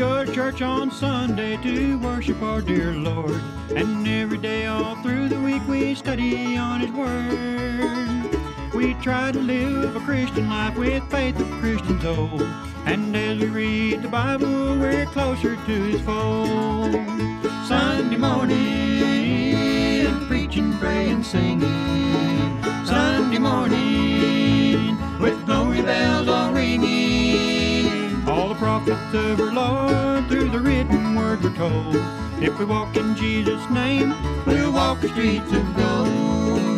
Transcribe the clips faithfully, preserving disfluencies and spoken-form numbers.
go to church on Sunday to worship our dear Lord, and every day all through the week we study on His Word. We try to live a Christian life with faith of Christians old, and as we read the Bible we're closer to His fold. Sunday morning, preaching, praying, singing. Sunday morning, with glory bells all ringing. All the prophets of our Lord through the written word were told. If we walk in Jesus' name, we'll walk the streets of gold.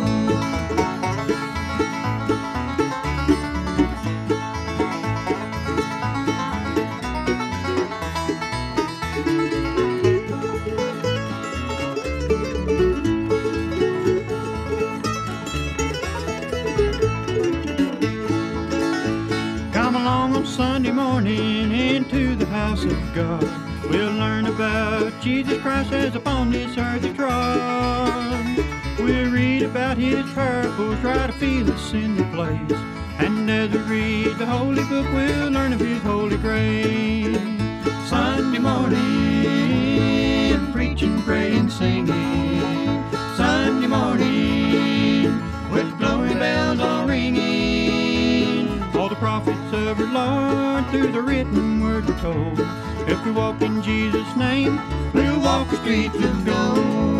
Come along on Sunday morning into the house of God. We'll learn about Jesus Christ as upon this earth He trod. We'll read about His parables, try to feel His in the place. And as we read the Holy Book, we'll learn of His holy grace. Sunday morning, preaching, praying, singing. Sunday morning, with glory bells all ringing. All the prophets of our Lord through the written word were told. If we walk in Jesus' name, we'll walk the streets of gold.